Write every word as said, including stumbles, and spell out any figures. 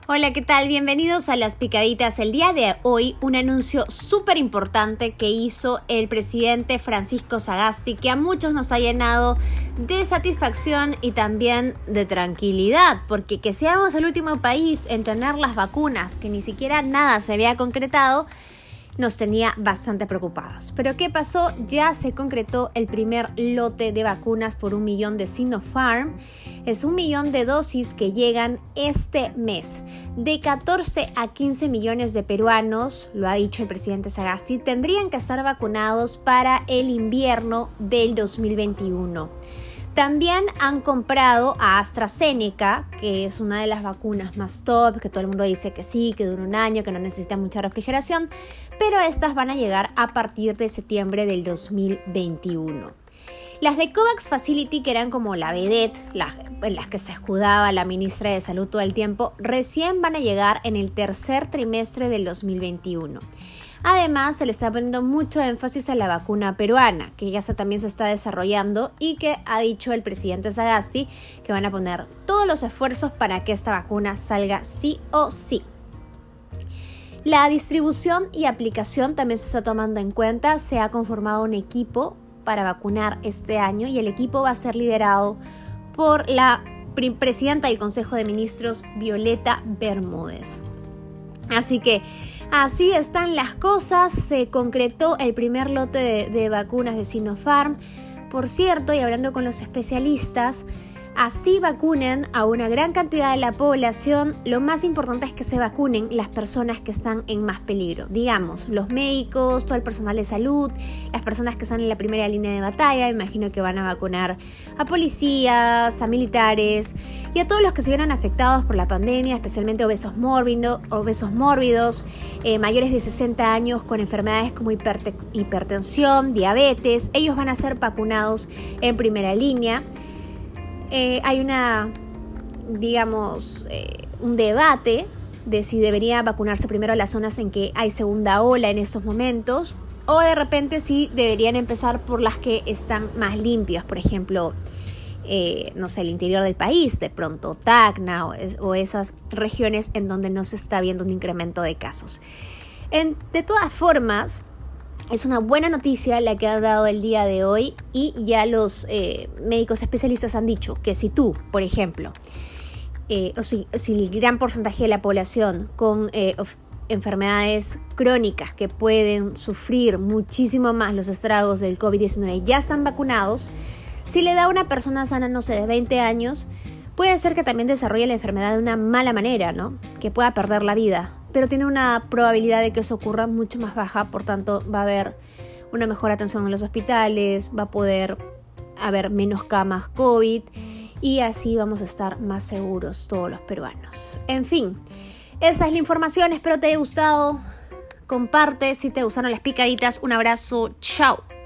Hola, ¿qué tal? Bienvenidos a Las Picaditas. El día de hoy, un anuncio súper importante que hizo el presidente Francisco Sagasti, que a muchos nos ha llenado de satisfacción y también de tranquilidad, porque que seamos el último país en tener las vacunas, que ni siquiera nada se había concretado, nos tenía bastante preocupados. Pero ¿qué pasó? Ya se concretó el primer lote de vacunas por un millón de Sinopharm. Es un millón de dosis que llegan este mes. De catorce a quince millones de peruanos, lo ha dicho el presidente Sagasti, tendrían que estar vacunados para el invierno del dos mil veintiuno. También han comprado a AstraZeneca, que es una de las vacunas más top, que todo el mundo dice que sí, que dura un año, que no necesita mucha refrigeración, pero estas van a llegar a partir de septiembre del dos mil veintiuno. Las de COVAX Facility, que eran como la vedette, las, en las que se escudaba la ministra de Salud todo el tiempo, recién van a llegar en el tercer trimestre del dos mil veintiuno. Además, se le está poniendo mucho énfasis a la vacuna peruana, que ya se, también se está desarrollando y que ha dicho el presidente Sagasti que van a poner todos los esfuerzos para que esta vacuna salga sí o sí. La distribución y aplicación también se está tomando en cuenta. Se ha conformado un equipo para vacunar este año y el equipo va a ser liderado por la presidenta del Consejo de Ministros, Violeta Bermúdez. Así que así están las cosas. Se concretó el primer lote de, de vacunas de Sinopharm. Por cierto, y hablando con los especialistas, así vacunen a una gran cantidad de la población. Lo más importante es que se vacunen las personas que están en más peligro. Digamos, los médicos, todo el personal de salud, las personas que están en la primera línea de batalla. Imagino que van a vacunar a policías, a militares y a todos los que se vieron afectados por la pandemia, especialmente obesos mórbidos, obesos mórbidos eh, mayores de sesenta años con enfermedades como hiperte- hipertensión, diabetes. Ellos van a ser vacunados en primera línea. Eh, hay una, digamos, eh, un debate de si debería vacunarse primero a las zonas en que hay segunda ola en estos momentos o de repente si deberían empezar por las que están más limpias, por ejemplo, eh, no sé, el interior del país, de pronto Tacna o, es, o esas regiones en donde no se está viendo un incremento de casos. En, de todas formas, es una buena noticia la que ha dado el día de hoy y ya los eh, médicos especialistas han dicho que si tú, por ejemplo, eh, o si, si el gran porcentaje de la población con eh, of, enfermedades crónicas que pueden sufrir muchísimo más los estragos del covid diecinueve ya están vacunados, si le da a una persona sana, no sé, de veinte años, puede ser que también desarrolle la enfermedad de una mala manera, ¿no? Que pueda perder la vida. Pero tiene una probabilidad de que eso ocurra mucho más baja, por tanto va a haber una mejor atención en los hospitales, va a poder haber menos camas COVID y así vamos a estar más seguros todos los peruanos. En fin, esa es la información, espero te haya gustado, comparte si te gustaron las picaditas, un abrazo, chao.